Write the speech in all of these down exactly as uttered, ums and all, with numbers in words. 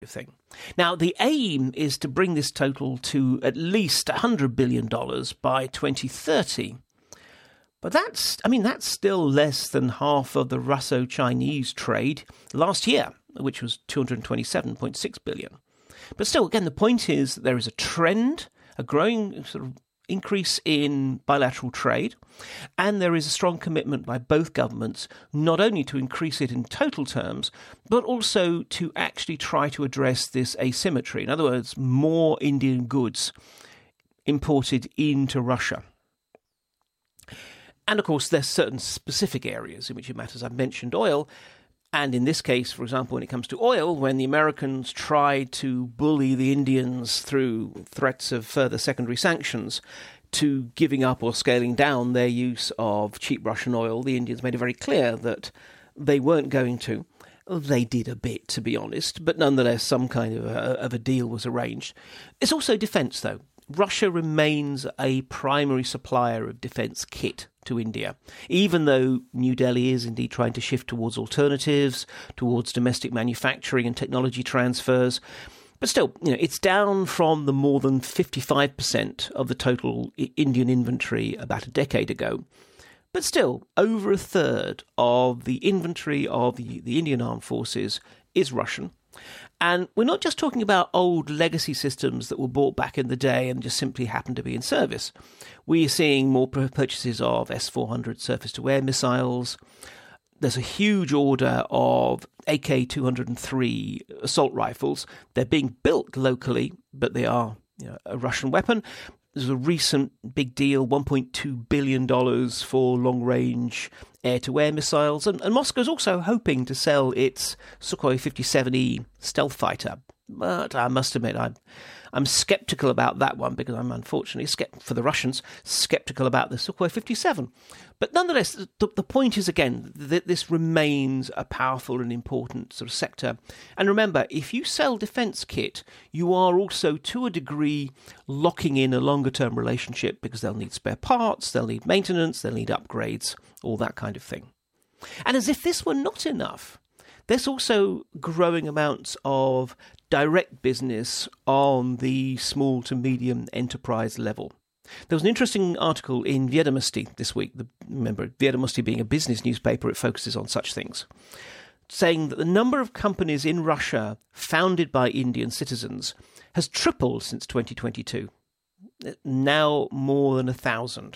thing. Now, the aim is to bring this total to at least one hundred billion dollars by twenty thirty. But that's, I mean, that's still less than half of the Russo-Chinese trade last year, which was two hundred twenty-seven point six billion dollars. But still, again, the point is that there is a trend, a growing sort of increase in bilateral trade, and there is a strong commitment by both governments not only to increase it in total terms, but also to actually try to address this asymmetry. In other words, more Indian goods imported into Russia. And of course, there's certain specific areas in which it matters. I've mentioned oil. And in this case, for example, when it comes to oil, when the Americans tried to bully the Indians through threats of further secondary sanctions to giving up or scaling down their use of cheap Russian oil, the Indians made it very clear that they weren't going to. They did a bit, to be honest, but nonetheless, some kind of a, of a deal was arranged. It's also defence, though. Russia remains a primary supplier of defence kit to India, even though New Delhi is indeed trying to shift towards alternatives, towards domestic manufacturing and technology transfers. But still, you know, it's down from the more than fifty-five percent of the total Indian inventory about a decade ago. But still, over a third of the inventory of the, the Indian armed forces is Russian. And we're not just talking about old legacy systems that were bought back in the day and just simply happen to be in service. We are seeing more purchases of S four hundred surface-to-air missiles. There's a huge order of A K two oh three assault rifles. They're being built locally, but they are, you know, a Russian weapon. There's a recent big deal, one point two billion dollars for long-range air-to-air missiles. And, and Moscow's also hoping to sell its Sukhoi fifty-seven E stealth fighter. But I must admit, I'm, I'm sceptical about that one because I'm unfortunately, skept- for the Russians, sceptical about the Sukhoi fifty-seven. But nonetheless, the, the point is, again, that this remains a powerful and important sort of sector. And remember, if you sell defence kit, you are also, to a degree, locking in a longer-term relationship because they'll need spare parts, they'll need maintenance, they'll need upgrades, all that kind of thing. And as if this were not enough, there's also growing amounts of direct business on the small to medium enterprise level. There was an interesting article in Vedomosti this week. The, remember, Vedomosti being a business newspaper, it focuses on such things, saying that the number of companies in Russia founded by Indian citizens has tripled since twenty twenty-two, now more than a thousand.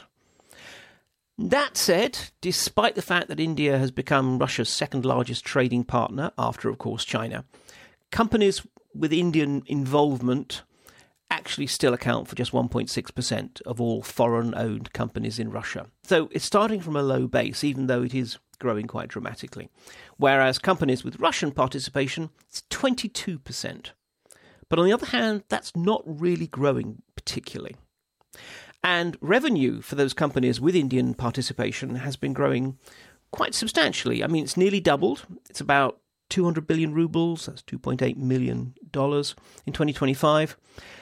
That said, despite the fact that India has become Russia's second largest trading partner, after, of course, China, companies with Indian involvement actually still account for just one point six percent of all foreign-owned companies in Russia. So it's starting from a low base, even though it is growing quite dramatically. Whereas companies with Russian participation, it's twenty-two percent. But on the other hand, that's not really growing particularly. And revenue for those companies with Indian participation has been growing quite substantially. I mean, it's nearly doubled. It's about two hundred billion rubles, that's two point eight million dollars in twenty twenty-five.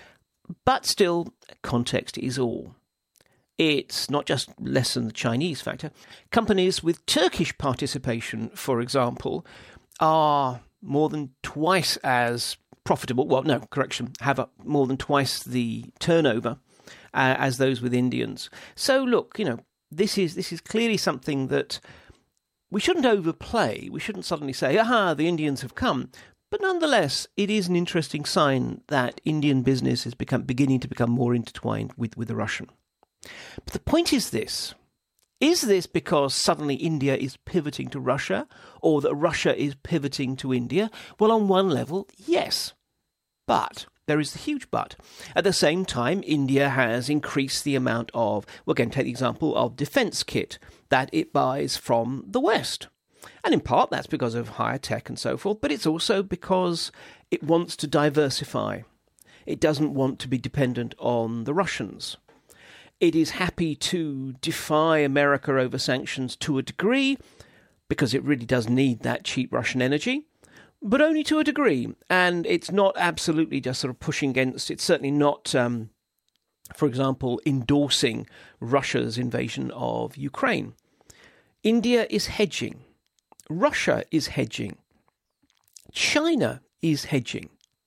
But still, context is all. It's not just less than the Chinese factor. Companies with Turkish participation, for example, are more than twice as profitable. Well, no, correction, have a, more than twice the turnover uh, as those with Indians. So look, you know, this is this is clearly something that we shouldn't overplay. We shouldn't suddenly say, aha, the Indians have come. But nonetheless, it is an interesting sign that Indian business is become, beginning to become more intertwined with, with the Russian. But the point is this. Is this because suddenly India is pivoting to Russia, or that Russia is pivoting to India? Well, on one level, yes. But there is the huge but. At the same time, India has increased the amount of, well, again, take the example of defence kit that it buys from the West. And in part, that's because of higher tech and so forth, but it's also because it wants to diversify. It doesn't want to be dependent on the Russians. It is happy to defy America over sanctions to a degree, because it really does need that cheap Russian energy, but only to a degree. And it's not absolutely just sort of pushing against, it's certainly not, um, for example, endorsing Russia's invasion of Ukraine. India is hedging. Russia is hedging. China is hedging.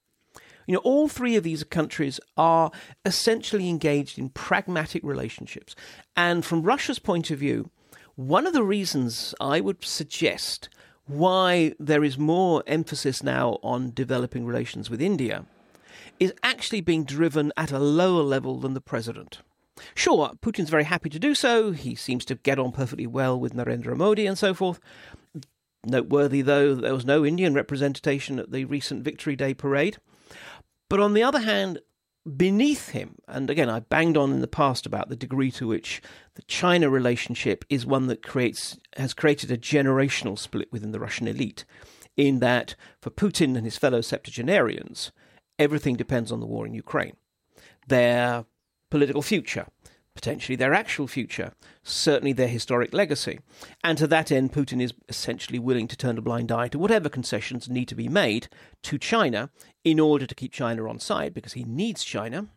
You know, all three of these countries are essentially engaged in pragmatic relationships. And from Russia's point of view, one of the reasons I would suggest why there is more emphasis now on developing relations with India is actually being driven at a lower level than the president. Sure, Putin's very happy to do so. He seems to get on perfectly well with Narendra Modi and so forth. Noteworthy, though, there was no Indian representation at the recent Victory Day parade. But on the other hand, beneath him, and again, I banged on in the past about the degree to which the China relationship is one that creates has created a generational split within the Russian elite, in that for Putin and his fellow septuagenarians, everything depends on the war in Ukraine. Their political future, potentially their actual future, certainly their historic legacy. And to that end, Putin is essentially willing to turn a blind eye to whatever concessions need to be made to China in order to keep China on side, because he needs China.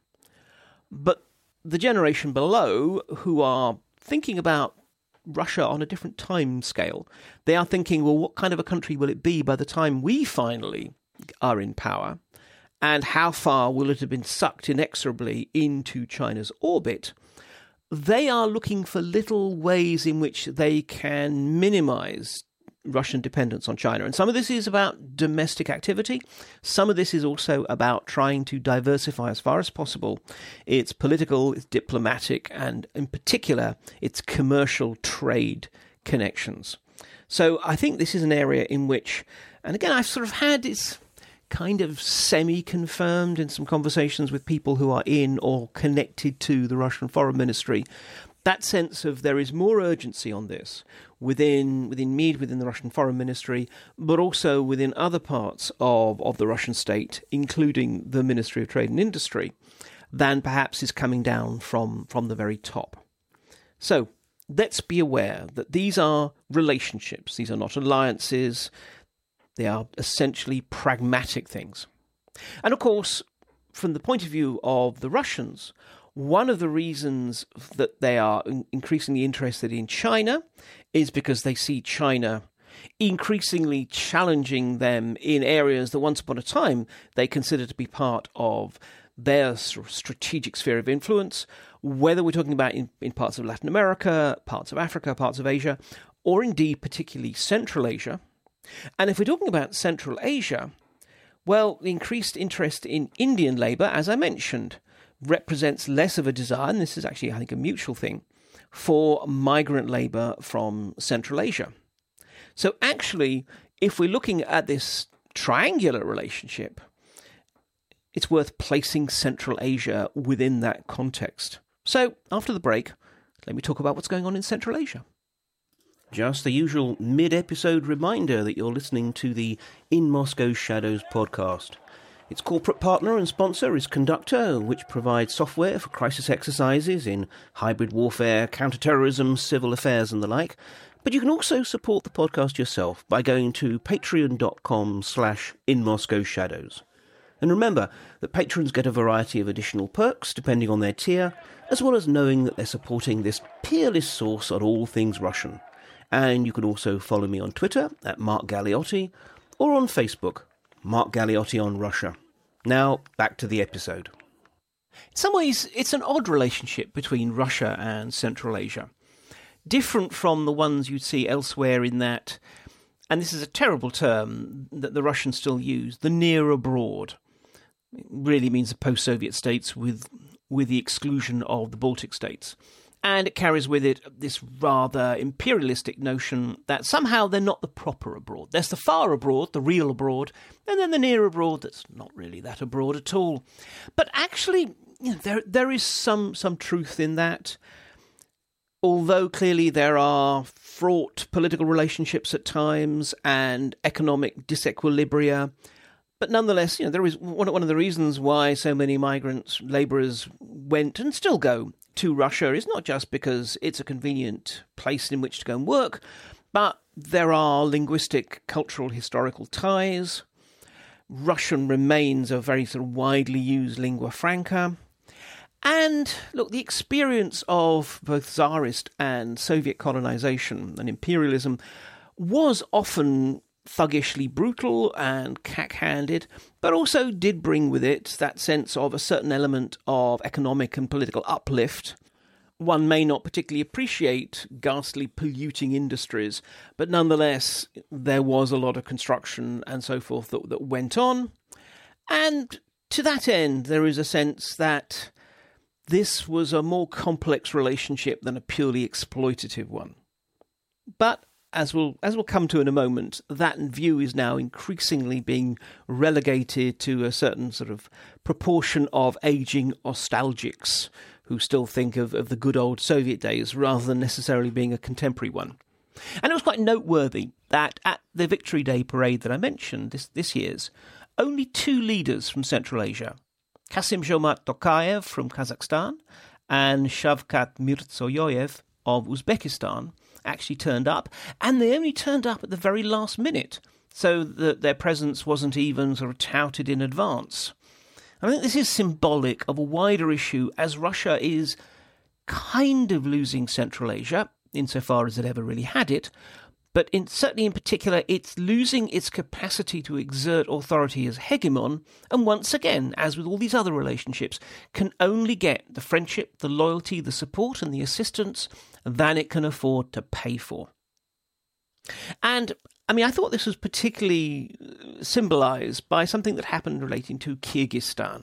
But the generation below, who are thinking about Russia on a different time scale, they are thinking, well, what kind of a country will it be by the time we finally are in power? And how far will it have been sucked inexorably into China's orbit? They are looking for little ways in which they can minimize Russian dependence on China. And some of this is about domestic activity. Some of this is also about trying to diversify as far as possible its political, its diplomatic, and in particular, its commercial trade connections. So I think this is an area in which, and again, I've sort of had this kind of semi-confirmed in some conversations with people who are in or connected to the Russian Foreign Ministry, that sense of there is more urgency on this within within Mead, within the Russian Foreign Ministry, but also within other parts of, of the Russian state, including the Ministry of Trade and Industry, than perhaps is coming down from, from the very top. So let's be aware that these are relationships. These are not alliances. They are essentially pragmatic things. And of course, from the point of view of the Russians, one of the reasons that they are increasingly interested in China is because they see China increasingly challenging them in areas that once upon a time they considered to be part of their sort of strategic sphere of influence, whether we're talking about in, in parts of Latin America, parts of Africa, parts of Asia, or indeed particularly Central Asia. And if we're talking about Central Asia, well, the increased interest in Indian labour, as I mentioned, represents less of a desire, and this is actually, I think, a mutual thing, for migrant labour from Central Asia. So actually, if we're looking at this triangular relationship, it's worth placing Central Asia within that context. So after the break, let me talk about what's going on in Central Asia. Just the usual mid-episode reminder that you're listening to the In Moscow Shadows podcast. Its corporate partner and sponsor is Conductor, which provides software for crisis exercises in hybrid warfare, counter-terrorism, civil affairs and the like. But you can also support the podcast yourself by going to patreon.com slash In Moscow Shadows. And remember that patrons get a variety of additional perks depending on their tier, as well as knowing that they're supporting this peerless source on all things Russian. And you can also follow me on Twitter at Mark Galliotti or on Facebook, Mark Galliotti on Russia. Now, back to the episode. In some ways, it's an odd relationship between Russia and Central Asia. Different from the ones you'd see elsewhere in that, and this is a terrible term that the Russians still use, the near abroad. It really means the post-Soviet states with, with the exclusion of the Baltic states. And it carries with it this rather imperialistic notion that somehow they're not the proper abroad. There's the far abroad, the real abroad, and then the near abroad that's not really that abroad at all. But actually, you know, there there is some some truth in that. Although clearly there are fraught political relationships at times and economic disequilibria, but nonetheless, you know, there is one one of the reasons why so many migrants, labourers went and still go to Russia is not just because it's a convenient place in which to go and work, but there are linguistic, cultural, historical ties. Russian remains a very sort of widely used lingua franca. And, look, the experience of both Tsarist and Soviet colonization and imperialism was often thuggishly brutal and cack-handed, but also did bring with it that sense of a certain element of economic and political uplift. One may not particularly appreciate ghastly polluting industries, but nonetheless, there was a lot of construction and so forth that, that went on. And to that end, there is a sense that this was a more complex relationship than a purely exploitative one. But as we'll, as we'll come to in a moment, that view is now increasingly being relegated to a certain sort of proportion of ageing nostalgics who still think of, of the good old Soviet days rather than necessarily being a contemporary one. And it was quite noteworthy that at the Victory Day parade that I mentioned, this, this year's, only two leaders from Central Asia, Kassym-Jomart Tokayev from Kazakhstan and Shavkat Mirziyoyev of Uzbekistan, actually turned up, and they only turned up at the very last minute, so that their presence wasn't even sort of touted in advance. I think this is symbolic of a wider issue, as Russia is kind of losing Central Asia, insofar as it ever really had it, but in, certainly in particular, it's losing its capacity to exert authority as hegemon, and once again, as with all these other relationships, can only get the friendship, the loyalty, the support and the assistance than it can afford to pay for. And, I mean, I thought this was particularly symbolised by something that happened relating to Kyrgyzstan.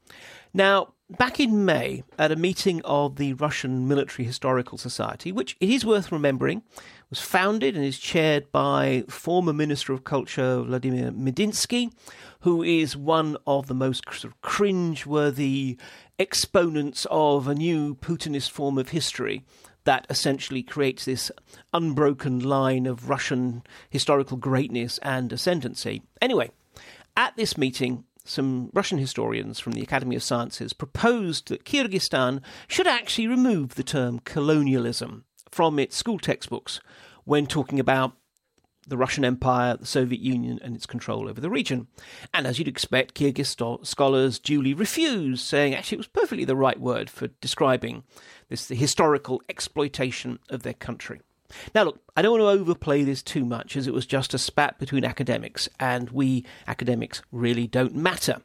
Now, back in May, at a meeting of the Russian Military Historical Society, which, it is worth remembering, was founded and is chaired by former Minister of Culture Vladimir Medinsky, who is one of the most sort of cringe-worthy exponents of a new Putinist form of history that essentially creates this unbroken line of Russian historical greatness and ascendancy. Anyway, at this meeting, some Russian historians from the Academy of Sciences proposed that Kyrgyzstan should actually remove the term colonialism from its school textbooks when talking about the Russian Empire, the Soviet Union, and its control over the region. And as you'd expect, Kyrgyz scholars duly refused, saying actually it was perfectly the right word for describing this the historical exploitation of their country. Now, look, I don't want to overplay this too much, as it was just a spat between academics, and we academics really don't matter.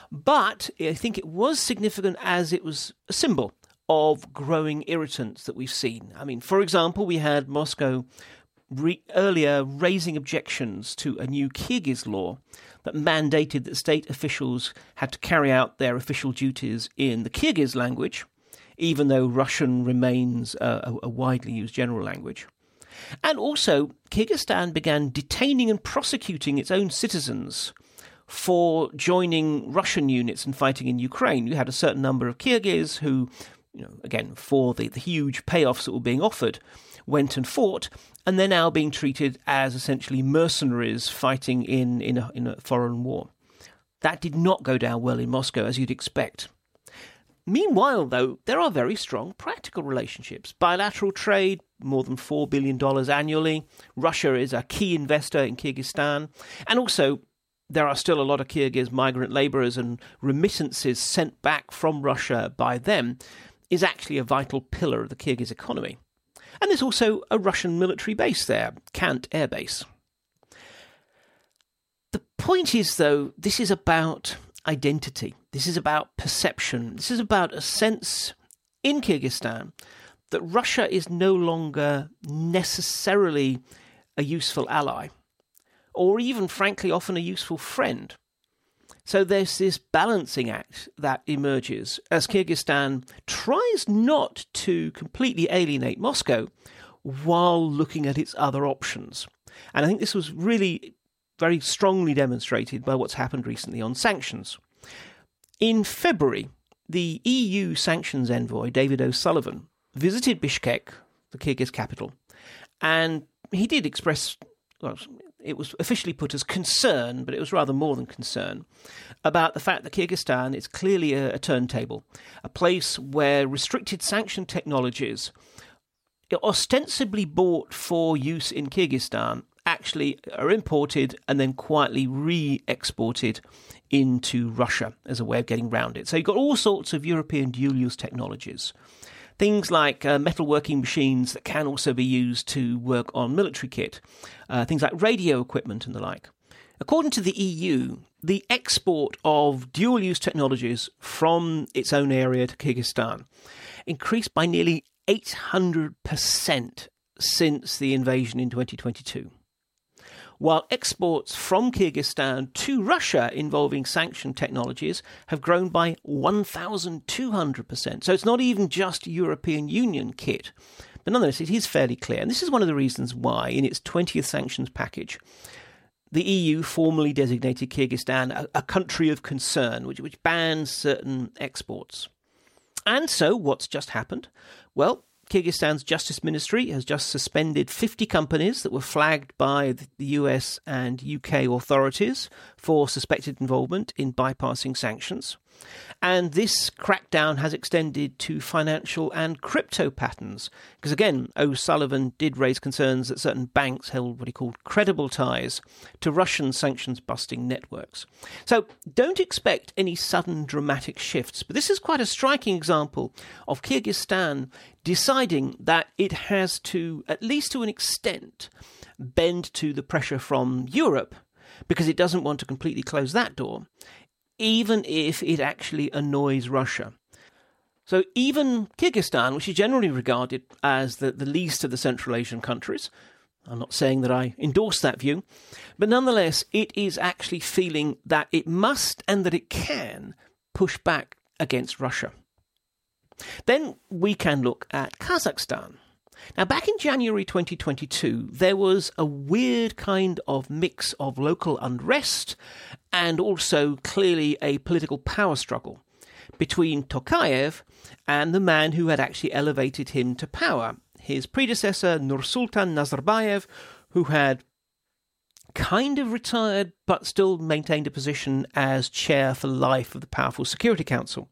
But I think it was significant as it was a symbol of growing irritants that we've seen. I mean, for example, we had Moscow re- earlier raising objections to a new Kyrgyz law that mandated that state officials had to carry out their official duties in the Kyrgyz language, even though Russian remains a, a widely used general language. And also, Kyrgyzstan began detaining and prosecuting its own citizens for joining Russian units and fighting in Ukraine. You had a certain number of Kyrgyz who, you know, again, for the, the huge payoffs that were being offered, went and fought, and they're now being treated as essentially mercenaries fighting in, in, a, in a foreign war. That did not go down well in Moscow, as you'd expect. Meanwhile, though, there are very strong practical relationships. Bilateral trade, more than four billion dollars annually. Russia is a key investor in Kyrgyzstan. And also, there are still a lot of Kyrgyz migrant labourers, and remittances sent back from Russia by them is actually a vital pillar of the Kyrgyz economy. And there's also a Russian military base there, Kant Air Base. The point is, though, this is about identity. This is about perception. This is about a sense in Kyrgyzstan that Russia is no longer necessarily a useful ally, or even, frankly, often a useful friend. So there's this balancing act that emerges as Kyrgyzstan tries not to completely alienate Moscow while looking at its other options. And I think this was really very strongly demonstrated by what's happened recently on sanctions. In February, the E U sanctions envoy, David O'Sullivan, visited Bishkek, the Kyrgyz capital, and he did express, well, it was officially put as concern, but it was rather more than concern, about the fact that Kyrgyzstan is clearly a, a turntable, a place where restricted sanction technologies ostensibly bought for use in Kyrgyzstan actually are imported and then quietly re-exported into Russia as a way of getting around it. So you've got all sorts of European dual-use technologies Things like uh, metalworking machines that can also be used to work on military kit, uh, things like radio equipment and the like. According to the E U, the export of dual-use technologies from its own area to Kyrgyzstan increased by nearly eight hundred percent since the invasion in twenty twenty-two. While exports from Kyrgyzstan to Russia involving sanctioned technologies have grown by one thousand two hundred percent. So it's not even just European Union kit. But nonetheless, it is fairly clear. And this is one of the reasons why, in its twentieth sanctions package, the E U formally designated Kyrgyzstan a, a country of concern, which, which bans certain exports. And so what's just happened? Well, Kyrgyzstan's Justice Ministry has just suspended fifty companies that were flagged by the U S and U K authorities for suspected involvement in bypassing sanctions. And this crackdown has extended to financial and crypto patterns. Because again, O'Sullivan did raise concerns that certain banks held what he called credible ties to Russian sanctions-busting networks. So don't expect any sudden dramatic shifts. But this is quite a striking example of Kyrgyzstan deciding that it has to, at least to an extent, bend to the pressure from Europe because it doesn't want to completely close that door, even if it actually annoys Russia. So even Kyrgyzstan, which is generally regarded as the, the least of the Central Asian countries, I'm not saying that I endorse that view, but nonetheless, it is actually feeling that it must and that it can push back against Russia. Then we can look at Kazakhstan. Now, back in January twenty twenty-two, there was a weird kind of mix of local unrest and also clearly a political power struggle between Tokayev and the man who had actually elevated him to power, his predecessor Nursultan Nazarbayev, who had kind of retired but still maintained a position as chair for life of the powerful Security Council.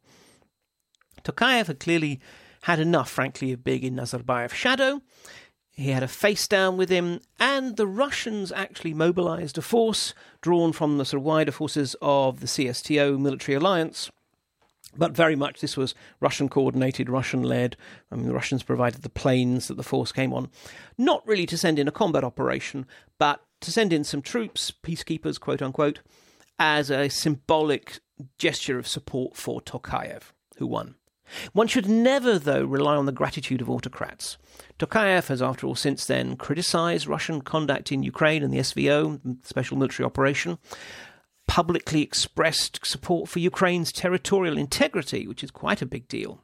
Tokayev had clearly had enough, frankly, of being in Nazarbayev's shadow. He had a face down with him, and the Russians actually mobilized a force drawn from the sort of wider forces of the C S T O military alliance. But very much this was Russian-coordinated, Russian-led. I mean, the Russians provided the planes that the force came on, not really to send in a combat operation, but to send in some troops, peacekeepers, quote-unquote, as a symbolic gesture of support for Tokayev, who won. One should never, though, rely on the gratitude of autocrats. Tokayev has, after all, since then criticised Russian conduct in Ukraine and the S V O, Special Military Operation, publicly expressed support for Ukraine's territorial integrity, which is quite a big deal.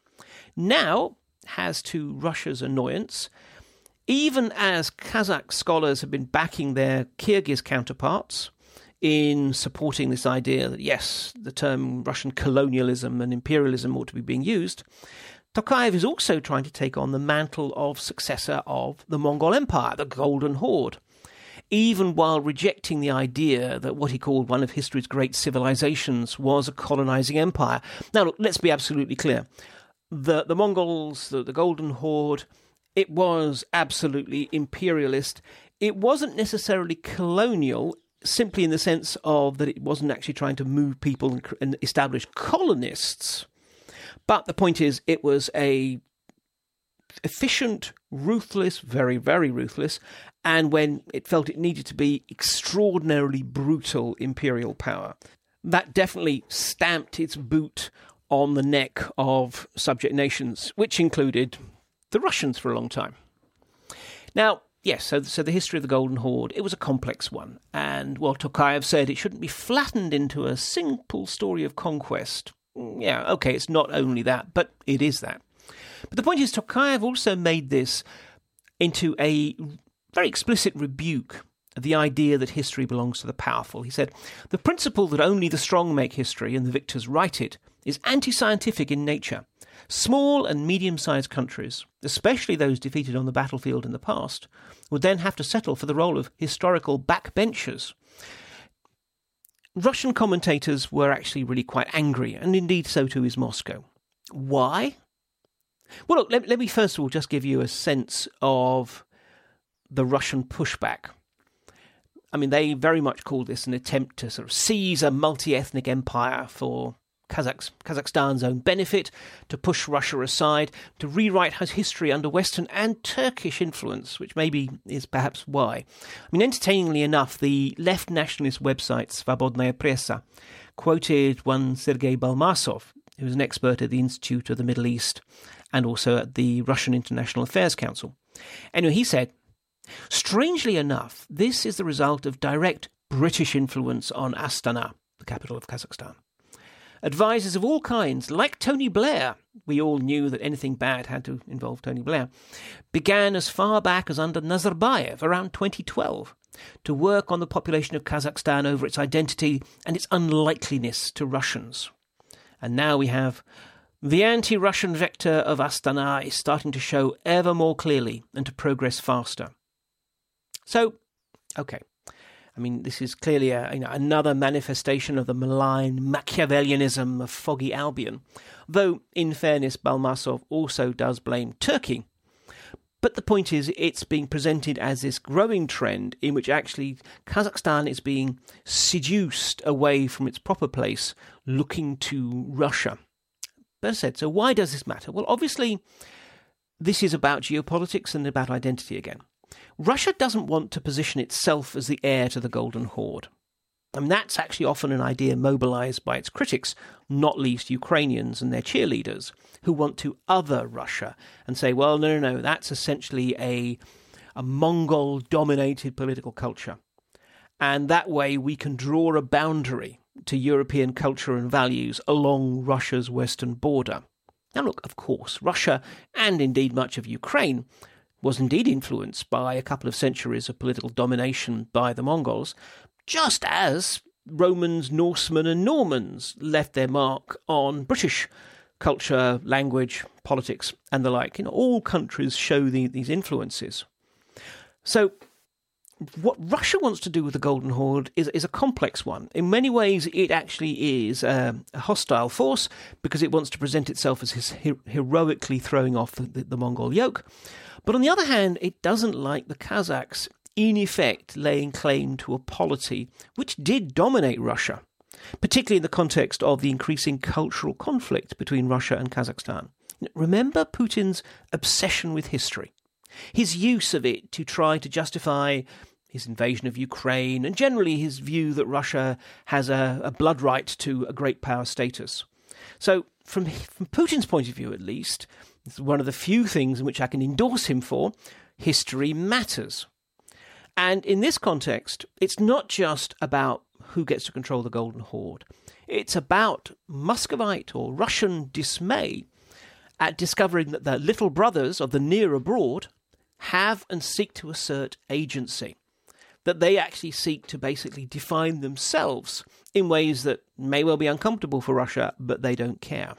Now, has to Russia's annoyance, even as Kazakh scholars have been backing their Kyrgyz counterparts in supporting this idea that, yes, the term Russian colonialism and imperialism ought to be being used, Tokayev is also trying to take on the mantle of successor of the Mongol Empire, the Golden Horde, even while rejecting the idea that what he called one of history's great civilizations was a colonizing empire. Now, look, let's be absolutely clear. The, the Mongols, the, the Golden Horde, it was absolutely imperialist. It wasn't necessarily colonial, simply in the sense of that it wasn't actually trying to move people and establish colonists. But the point is, it was a efficient, ruthless, very, very ruthless, and when it felt it needed to be, extraordinarily brutal imperial power. That definitely stamped its boot on the neck of subject nations, which included the Russians for a long time. Now, yes, so, so the history of the Golden Horde, it was a complex one. And, well, Tokayev said it shouldn't be flattened into a simple story of conquest. Yeah, okay, it's not only that, but it is that. But the point is, Tokayev also made this into a very explicit rebuke of the idea that history belongs to the powerful. He said, the principle that only the strong make history and the victors write it is anti-scientific in nature. Small and medium-sized countries, especially those defeated on the battlefield in the past, would then have to settle for the role of historical backbenchers. Russian commentators were actually really quite angry, and indeed so too is Moscow. Why? Well, look, let, let me first of all just give you a sense of the Russian pushback. I mean, they very much call this an attempt to sort of seize a multi-ethnic empire for Kazakhs, Kazakhstan's own benefit, to push Russia aside, to rewrite his history under Western and Turkish influence, which maybe is perhaps why. I mean, entertainingly enough, the left nationalist website Svobodnaya Pressa quoted one Sergei Balmasov, who was an expert at the Institute of the Middle East and also at the Russian International Affairs Council. Anyway, he said, strangely enough, this is the result of direct British influence on Astana, the capital of Kazakhstan. Advisors of all kinds, like Tony Blair, we all knew that anything bad had to involve Tony Blair, began as far back as under Nazarbayev around twenty twelve to work on the population of Kazakhstan over its identity and its unlikeliness to Russians. And now we have the anti-Russian vector of Astana is starting to show ever more clearly and to progress faster. So, okay. I mean, this is clearly a, you know, another manifestation of the malign Machiavellianism of Foggy Albion, though, in fairness, Balmasov also does blame Turkey. But the point is, it's being presented as this growing trend in which actually Kazakhstan is being seduced away from its proper place, looking to Russia. But as I said, so why does this matter? Well, obviously, this is about geopolitics and about identity again. Russia doesn't want to position itself as the heir to the Golden Horde. I mean, that's actually often an idea mobilized by its critics, not least Ukrainians and their cheerleaders, who want to other Russia and say, well, no, no, no, that's essentially a, a Mongol-dominated political culture. And that way we can draw a boundary to European culture and values along Russia's western border. Now, look, of course, Russia, and indeed much of Ukraine, was indeed influenced by a couple of centuries of political domination by the Mongols, just as Romans, Norsemen and Normans left their mark on British culture, language, politics and the like. You know, all countries show the, these influences. So what Russia wants to do with the Golden Horde is, is a complex one. In many ways, it actually is a, a hostile force because it wants to present itself as his, heroically throwing off the, the, the Mongol yoke. But on the other hand, it doesn't like the Kazakhs, in effect, laying claim to a polity which did dominate Russia, particularly in the context of the increasing cultural conflict between Russia and Kazakhstan. Remember Putin's obsession with history, his use of it to try to justify his invasion of Ukraine, and generally his view that Russia has a, a blood right to a great power status. So, from, from Putin's point of view at least, it's one of the few things in which I can endorse him for, history matters. And in this context, it's not just about who gets to control the Golden Horde. It's about Muscovite or Russian dismay at discovering that the little brothers of the near abroad have and seek to assert agency, that they actually seek to basically define themselves in ways that may well be uncomfortable for Russia, but they don't care.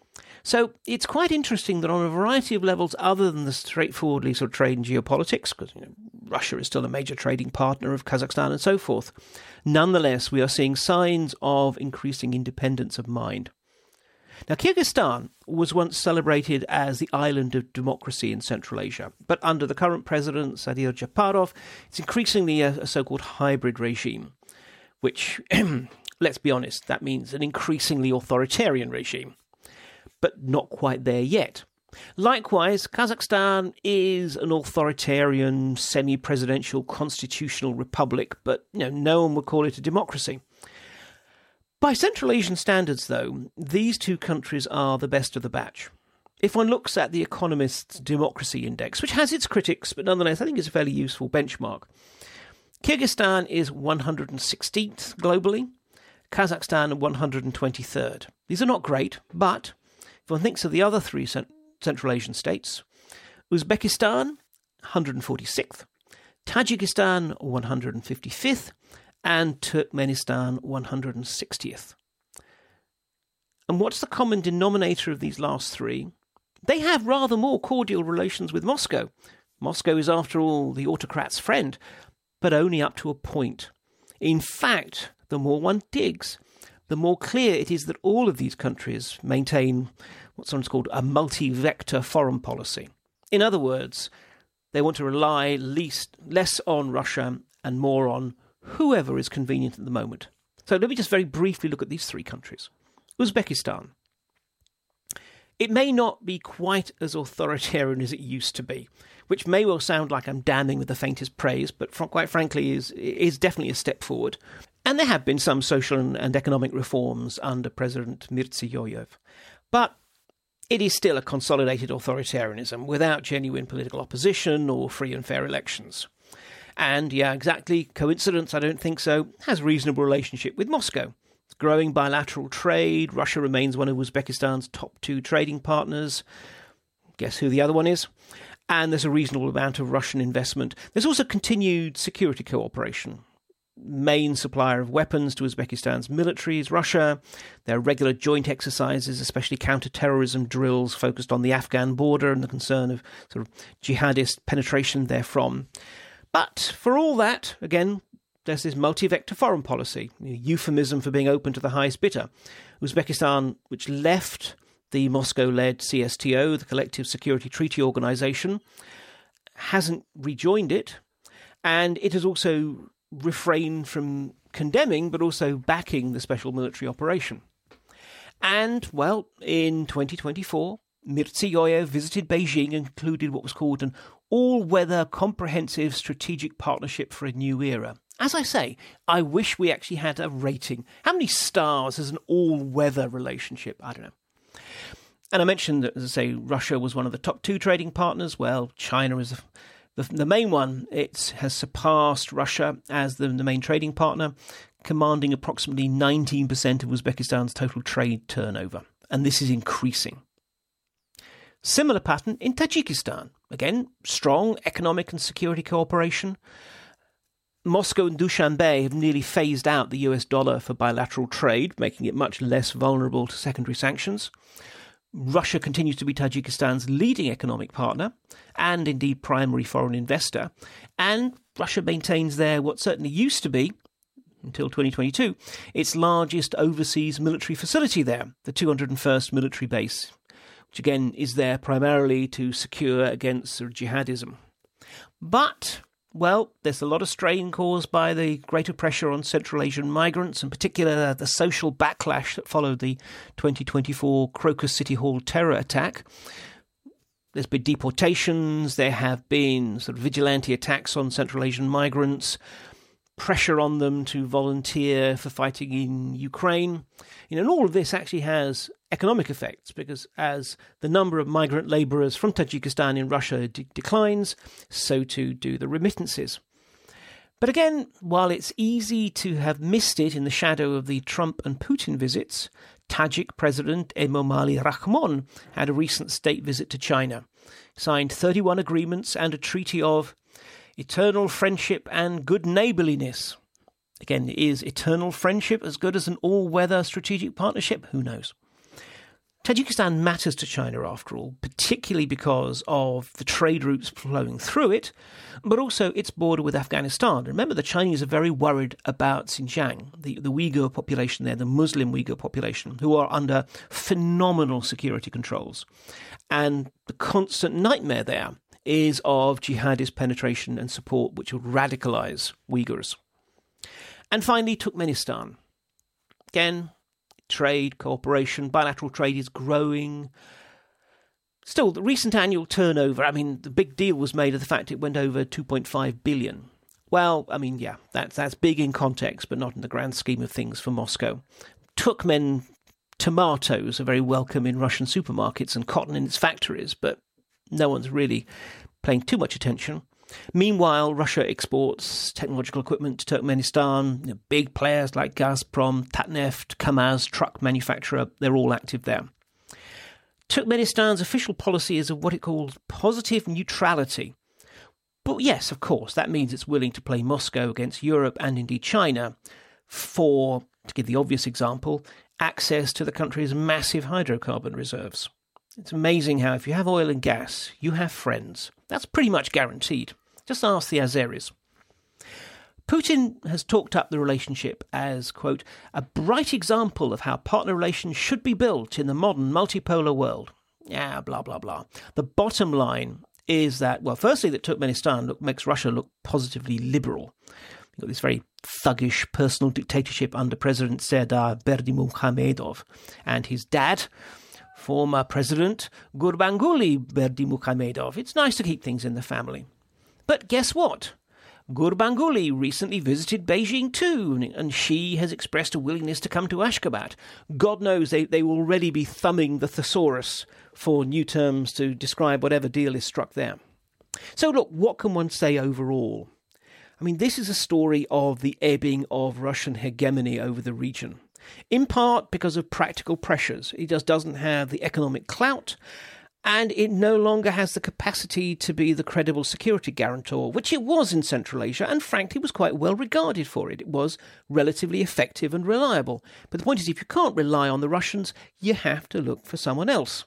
So it's quite interesting that on a variety of levels other than the straightforwardly sort of trade and geopolitics, because you know, Russia is still a major trading partner of Kazakhstan and so forth, nonetheless we are seeing signs of increasing independence of mind. Now, Kyrgyzstan was once celebrated as the island of democracy in Central Asia, but under the current president, Sadir Japarov, it's increasingly a, a so-called hybrid regime, which, let's be honest, that means an increasingly authoritarian regime, but not quite there yet. Likewise, Kazakhstan is an authoritarian, semi-presidential constitutional republic, but you know, no one would call it a democracy. By Central Asian standards, though, these two countries are the best of the batch. If one looks at the Economist's Democracy Index, which has its critics, but nonetheless I think it's a fairly useful benchmark, Kyrgyzstan is one hundred sixteenth globally, Kazakhstan one hundred twenty-third. These are not great, but if one thinks of the other three cent- Central Asian states, Uzbekistan one hundred forty-sixth, Tajikistan one hundred fifty-fifth, and Turkmenistan one hundred sixtieth. And what's the common denominator of these last three? They have rather more cordial relations with Moscow. Moscow is, after all, the autocrat's friend, but only up to a point. In fact, the more one digs, the more clear it is that all of these countries maintain what's sometimes called a multi-vector foreign policy. In other words, they want to rely least, less on Russia and more on whoever is convenient at the moment. So let me just very briefly look at these three countries. Uzbekistan. It may not be quite as authoritarian as it used to be, which may well sound like I'm damning with the faintest praise, but quite frankly is is definitely a step forward. And there have been some social and economic reforms under President Mirziyoyev. But it is still a consolidated authoritarianism without genuine political opposition or free and fair elections. And, yeah, exactly, coincidence, I don't think so, has a reasonable relationship with Moscow. It's growing bilateral trade. Russia remains one of Uzbekistan's top two trading partners. Guess who the other one is? And there's a reasonable amount of Russian investment. There's also continued security cooperation. Main supplier of weapons to Uzbekistan's military is Russia. There are regular joint exercises, especially counter-terrorism drills focused on the Afghan border and the concern of sort of jihadist penetration therefrom. But for all that, again, there's this multi-vector foreign policy, a euphemism for being open to the highest bidder. Uzbekistan, which left the Moscow-led C S T O, the Collective Security Treaty Organization, hasn't rejoined it, and it has also refrained from condemning but also backing the special military operation. And, well, in twenty twenty-four, Mirziyoyev visited Beijing and concluded what was called an all-weather comprehensive strategic partnership for a new era. As I say, I wish we actually had a rating. How many stars is an all-weather relationship? I don't know. And I mentioned that, as I say, Russia was one of the top two trading partners. Well, China is the The, the main one. It has surpassed Russia as the, the main trading partner, commanding approximately nineteen percent of Uzbekistan's total trade turnover. And this is increasing. Similar pattern in Tajikistan. Again, strong economic and security cooperation. Moscow and Dushanbe have nearly phased out the U S dollar for bilateral trade, making it much less vulnerable to secondary sanctions. Russia continues to be Tajikistan's leading economic partner and indeed primary foreign investor, and Russia maintains there what certainly used to be, until twenty twenty-two, its largest overseas military facility there, the two hundred first Military Base, which again is there primarily to secure against jihadism. But, well, there's a lot of strain caused by the greater pressure on Central Asian migrants, in particular the social backlash that followed the twenty twenty-four Crocus City Hall terror attack. There's been deportations, there have been sort of vigilante attacks on Central Asian migrants, pressure on them to volunteer for fighting in Ukraine. You know, and all of this actually has economic effects, because as the number of migrant labourers from Tajikistan in Russia de- declines, so too do the remittances. But again, while it's easy to have missed it in the shadow of the Trump and Putin visits, Tajik President Emomali Rahmon had a recent state visit to China, signed thirty-one agreements and a treaty of eternal friendship and good neighbourliness. Again, is eternal friendship as good as an all-weather strategic partnership? Who knows? Tajikistan matters to China, after all, particularly because of the trade routes flowing through it, but also its border with Afghanistan. Remember, the Chinese are very worried about Xinjiang, the, the Uyghur population there, the Muslim Uyghur population, who are under phenomenal security controls. And the constant nightmare there is of jihadist penetration and support, which will radicalise Uyghurs. And finally, Turkmenistan. Again, trade, cooperation, bilateral trade is growing. Still, the recent annual turnover, I mean, the big deal was made of the fact it went over two point five billion. Well, I mean, yeah, that's, that's big in context, but not in the grand scheme of things for Moscow. Turkmen tomatoes are very welcome in Russian supermarkets and cotton in its factories, but no one's really paying too much attention. Meanwhile, Russia exports technological equipment to Turkmenistan. You know, big players like Gazprom, Tatneft, Kamaz, truck manufacturer, they're all active there. Turkmenistan's official policy is of what it calls positive neutrality. But yes, of course, that means it's willing to play Moscow against Europe and indeed China for, to give the obvious example, access to the country's massive hydrocarbon reserves. It's amazing how if you have oil and gas, you have friends. That's pretty much guaranteed. Just ask the Azeris. Putin has talked up the relationship as, quote, a bright example of how partner relations should be built in the modern multipolar world. Yeah, blah, blah, blah. The bottom line is that, well, firstly, that Turkmenistan look, makes Russia look positively liberal. You've got this very thuggish personal dictatorship under President Serdar Berdimuhamedov and his dad, former President Gurbanguly Berdimuhamedov. It's nice to keep things in the family. But guess what? Gurbanguly recently visited Beijing too, and she has expressed a willingness to come to Ashgabat. God knows they, they will already be thumbing the thesaurus for new terms to describe whatever deal is struck there. So look, what can one say overall? I mean, this is a story of the ebbing of Russian hegemony over the region, in part because of practical pressures. It just doesn't have the economic clout, and it no longer has the capacity to be the credible security guarantor, which it was in Central Asia, and frankly was quite well regarded for it. It was relatively effective and reliable. But the point is, if you can't rely on the Russians, you have to look for someone else.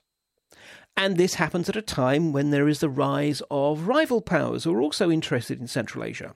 And this happens at a time when there is the rise of rival powers who are also interested in Central Asia.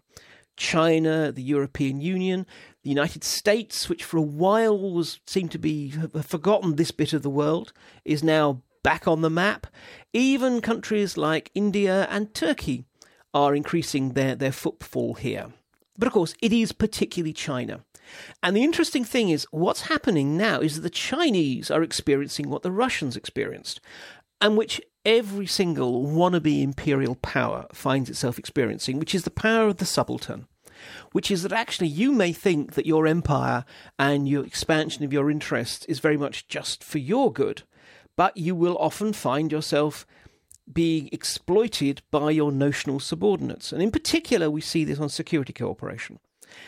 China, the European Union, the United States, which for a while was seemed to be have forgotten this bit of the world, is now back on the map. Even countries like India and Turkey are increasing their, their footfall here. But of course, it is particularly China. And the interesting thing is, what's happening now is that the Chinese are experiencing what the Russians experienced, and which every single wannabe imperial power finds itself experiencing, which is the power of the subaltern, which is that actually you may think that your empire and your expansion of your interests is very much just for your good, but you will often find yourself being exploited by your notional subordinates. And in particular, we see this on security cooperation,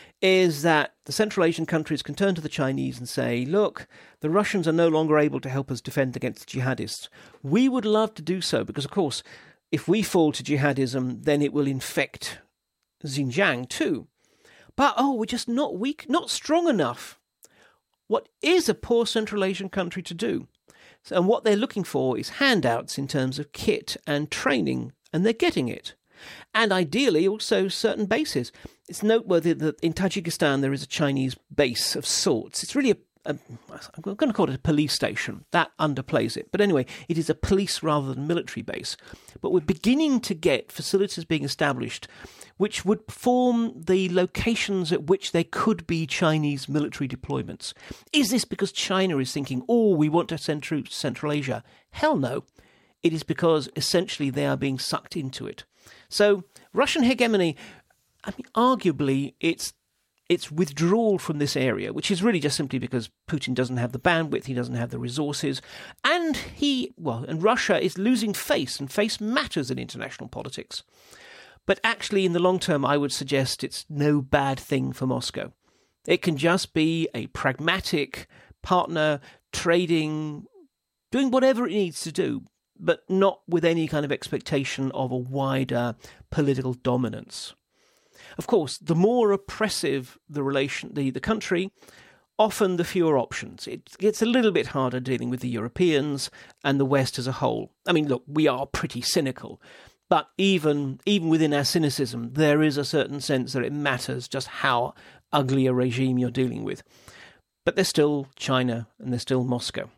is that the Central Asian countries can turn to the Chinese and say, look, the Russians are no longer able to help us defend against jihadists. We would love to do so because, of course, if we fall to jihadism, then it will infect Xinjiang too. But, oh, we're just not weak, not strong enough. What is a poor Central Asian country to do? And what they're looking for is handouts in terms of kit and training, and they're getting it. And ideally also certain bases. It's noteworthy that in Tajikistan there is a Chinese base of sorts. It's really a, a I'm going to call it a police station. That underplays it. But anyway, it is a police rather than military base. But we're beginning to get facilities being established which would form the locations at which there could be Chinese military deployments. Is this because China is thinking, oh, we want to send troops to Central Asia? Hell no. It is because essentially they are being sucked into it. So Russian hegemony, I mean, arguably it's it's withdrawal from this area, which is really just simply because Putin doesn't have the bandwidth, he doesn't have the resources, and he, well, and Russia is losing face, and face matters in international politics. But actually, in the long term, I would suggest it's no bad thing for Moscow. It can just be a pragmatic partner, trading, doing whatever it needs to do, but not with any kind of expectation of a wider political dominance. Of course, the more oppressive the relation, the, the country, often the fewer options. It gets a little bit harder dealing with the Europeans and the West as a whole. I mean, look, we are pretty cynical, but even even within our cynicism, there is a certain sense that it matters just how ugly a regime you're dealing with. But there's still China and there's still Moscow.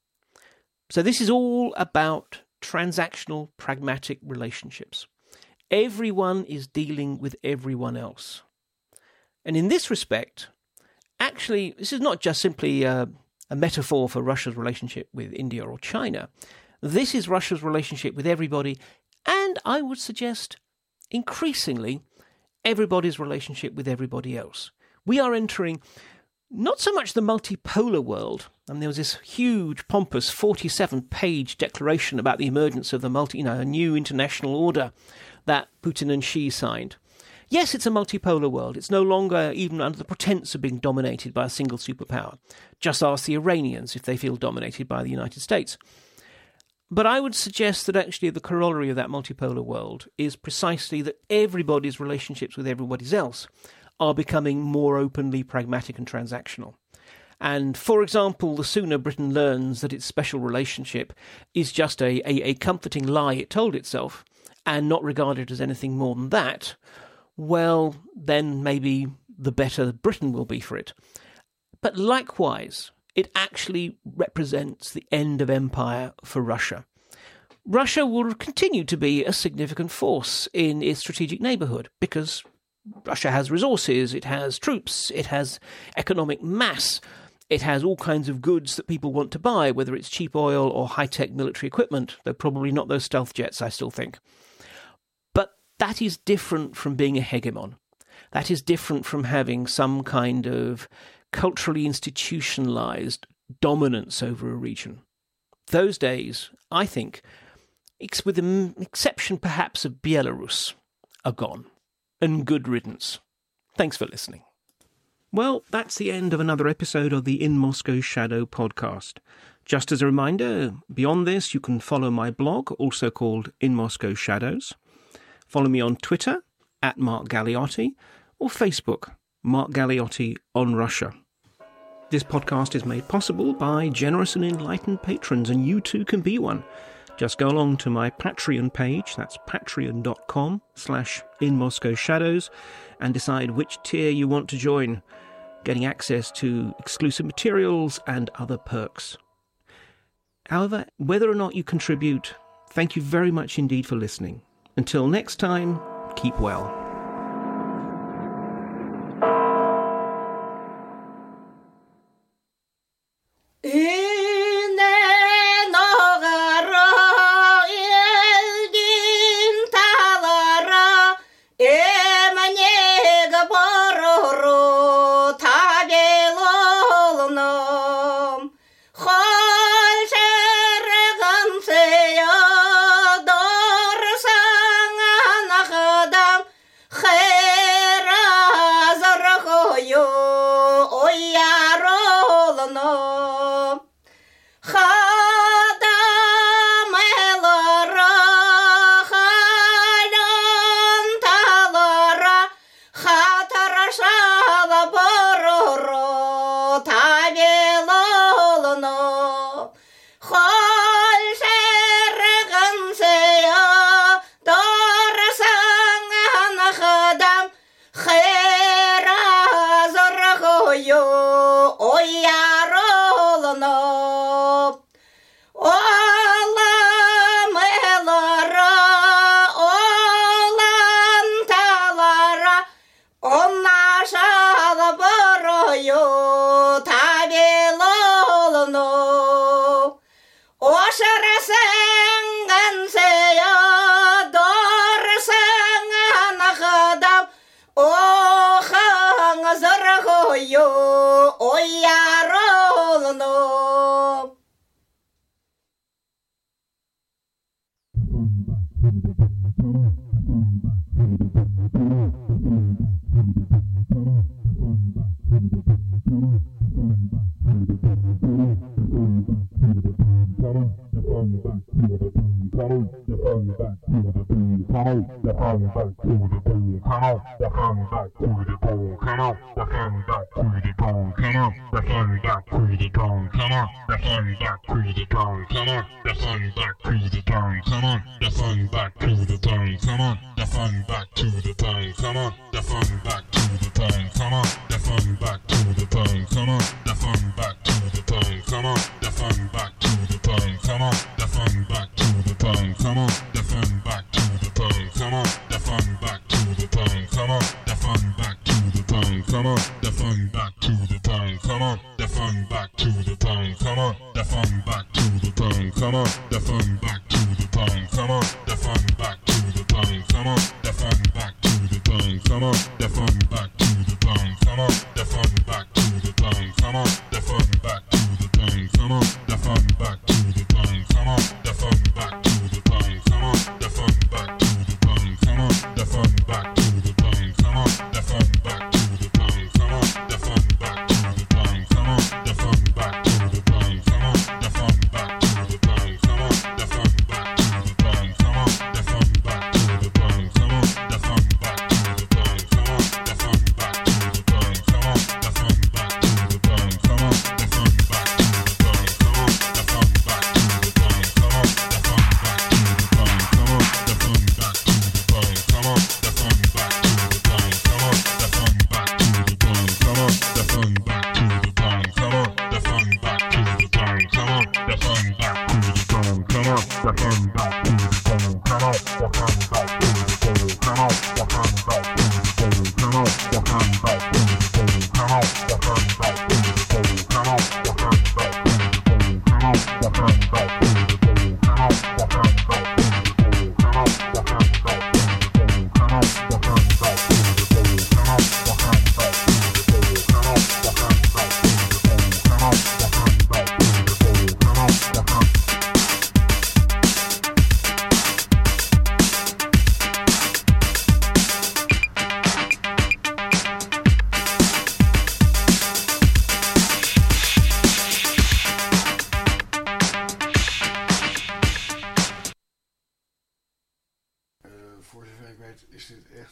So this is all about transactional, pragmatic relationships. Everyone is dealing with everyone else. And in this respect, actually, this is not just simply a, a metaphor for Russia's relationship with India or China. This is Russia's relationship with everybody, and I would suggest, increasingly, everybody's relationship with everybody else. We are entering not so much the multipolar world. And there was this huge, pompous, forty-seven page declaration about the emergence of the multi, you know, a new international order that Putin and Xi signed. Yes, it's a multipolar world. It's no longer even under the pretense of being dominated by a single superpower. Just ask the Iranians if they feel dominated by the United States. But I would suggest that actually the corollary of that multipolar world is precisely that everybody's relationships with everybody else are becoming more openly pragmatic and transactional. And, for example, the sooner Britain learns that its special relationship is just a, a, a comforting lie it told itself and not regarded as anything more than that, well, then maybe the better Britain will be for it. But likewise, it actually represents the end of empire for Russia. Russia will continue to be a significant force in its strategic neighbourhood because Russia has resources, it has troops, it has economic mass, it has all kinds of goods that people want to buy, whether it's cheap oil or high-tech military equipment, though probably not those stealth jets, I still think. But that is different from being a hegemon. That is different from having some kind of culturally institutionalized dominance over a region. Those days, I think, with the exception perhaps of Belarus, are gone. And good riddance. Thanks for listening. Well, that's the end of another episode of the In Moscow Shadow podcast. Just as a reminder, beyond this, you can follow my blog, also called In Moscow Shadows. Follow me on Twitter, at Mark Galeotti, or Facebook, Mark Galeotti on Russia. This podcast is made possible by generous and enlightened patrons, and you too can be one. Just go along to my Patreon page, that's patreon.com slash in Moscow Shadows, and decide which tier you want to join, getting access to exclusive materials and other perks. However, whether or not you contribute, thank you very much indeed for listening. Until next time, keep well. Come on,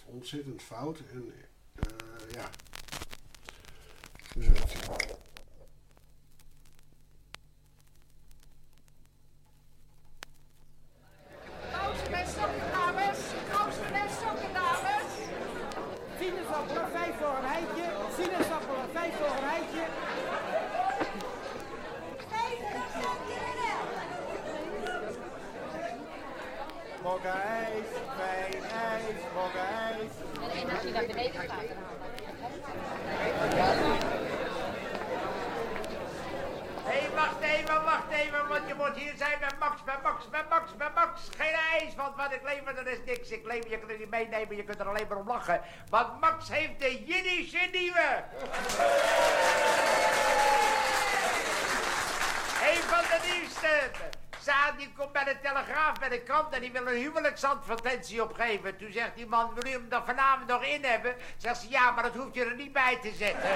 ontzettend fout. En uh, ja. Dus weet je. Kousen met sokken, dames. Kousen met sokken, dames. Sinaasappelen, vijf voor een heitje. Sinaasappelen, vijf voor een heitje. Mokka ijs, fijn ijs, mokka ijs. En als je naar beneden gaat, dan Hé, hey, wacht even, wacht even, want je moet hier zijn met Max, met Max, met Max, met Max. Geen ijs, want wat ik lever, dat is niks. Ik lever, je kunt het niet meenemen, je kunt er alleen maar om lachen. Want Max heeft de Jiddische nieuwe. Een van de nieuwste. Saan, die komt bij de Telegraaf, bij de krant en die wil een huwelijksadvertentie opgeven. Toen zegt die man, wil u hem er vanavond nog in hebben? Zegt ze, ja, maar dat hoeft je er niet bij te zetten.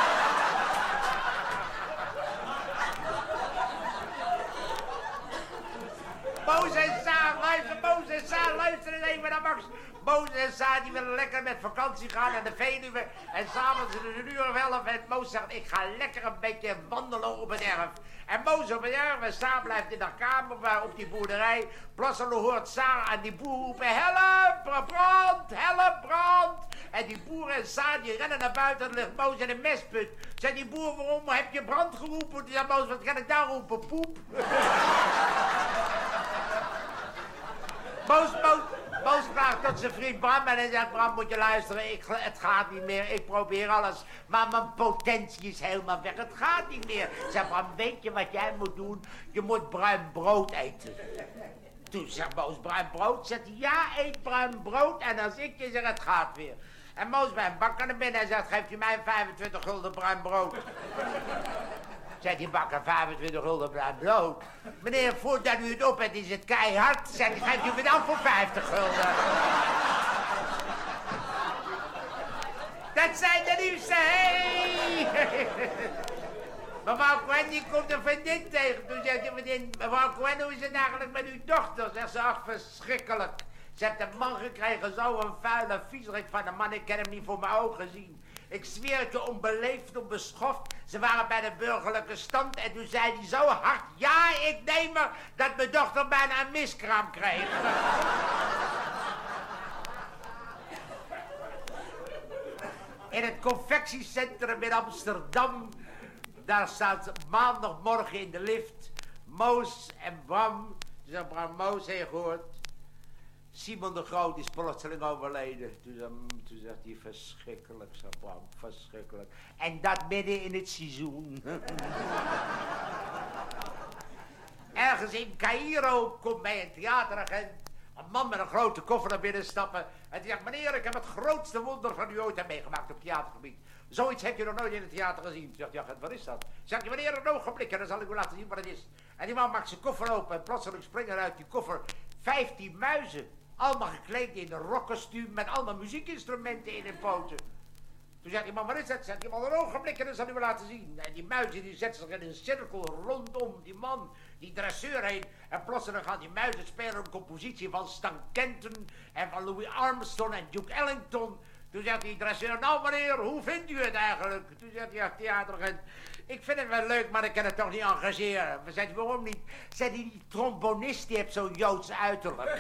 Moos en Saan, luister, Moos en Saan, luister eens even naar Max. Moos en Saan, die willen lekker met vakantie gaan naar de Veluwe. En s'avonds is het een uur of elf en Moos zegt, ik ga lekker een beetje wandelen op het erf. En Moos op het erf en Saan blijft in de kamer waar op die boerderij. Plotselijk hoort Saan aan die boer roepen, help, brand, help, brand. En die boer en Saan, die rennen naar buiten en ligt Moos in een mestput. Zegt die boer, waarom heb je brand geroepen? Die zegt Moos, wat kan ik daar roepen, poep? Moos, Moos, Moos vraagt tot zijn vriend Bram en hij zegt, Bram, moet je luisteren, ik, het gaat niet meer, ik probeer alles, maar mijn potentie is helemaal weg, het gaat niet meer. Zeg Bram, weet je wat jij moet doen? Je moet bruin brood eten. Toen zegt Moos, bruin brood? Zegt hij, ja, eet bruin brood en als ik je zeg, het gaat weer. En Moos bij een bakker naar binnen en zegt, geeft u mij vijfentwintig gulden bruin brood? Zegt die bakker, vijfentwintig gulden bruin brood. Meneer, voordat u het op hebt, is het keihard. Zegt hij, geeft u me dan voor vijftig gulden. Dat zijn de nieuwste, hey! Mevrouw Cohen, die komt een vriendin tegen. Toen zegt die vriendin, mevrouw Cohen, hoe is het eigenlijk met uw dochter? Zegt ze, ach, verschrikkelijk. Ze heeft een man gekregen, zo'n vuile viezerik van een man. Ik heb hem niet voor mijn ogen zien. Ik zweer het je, onbeleefd, onbeschoft. Ze waren bij de burgerlijke stand en toen zei hij zo hard, ja, ik neem er, dat mijn dochter bijna een miskraam kreeg. In het confectiecentrum in Amsterdam, daar staat maandagmorgen in de lift Moos en Bram. Ze zeggen, Bram, Moos heeft gehoord. Simon de Groot is plotseling overleden. Toen, toen zegt hij, verschrikkelijk, zei Bram, verschrikkelijk. En dat midden in het seizoen. Ergens in Caïro komt bij een theateragent een man met een grote koffer naar binnen stappen. En die zegt, meneer, ik heb het grootste wonder van u ooit hebt meegemaakt op theatergebied. Zoiets heb je nog nooit in het theater gezien. Zegt hij, wat is dat? Zegt hij, meneer, een ogenblik, en dan zal ik u laten zien wat het is. En die man maakt zijn koffer open en plotseling springen uit die koffer vijftien muizen. Allemaal gekleed in een rockkostuum met allemaal muziekinstrumenten in hun poten. Toen zegt die man, wat is dat? Zegt die man, een ogenblik en dan zal ik u laten zien. En die muizen die zetten zich in een cirkel rondom die man, die dresseur heen. En plotseling gaan die muizen spelen een compositie van Stan Kenton en van Louis Armstrong en Duke Ellington. Toen zegt die dresseur, nou meneer, hoe vindt u het eigenlijk? Toen zegt die theateragent, ik vind het wel leuk, maar ik kan het toch niet engageren. We zeiden, waarom niet? Zei die, die trombonist, die heeft zo'n Joods uiterlijk.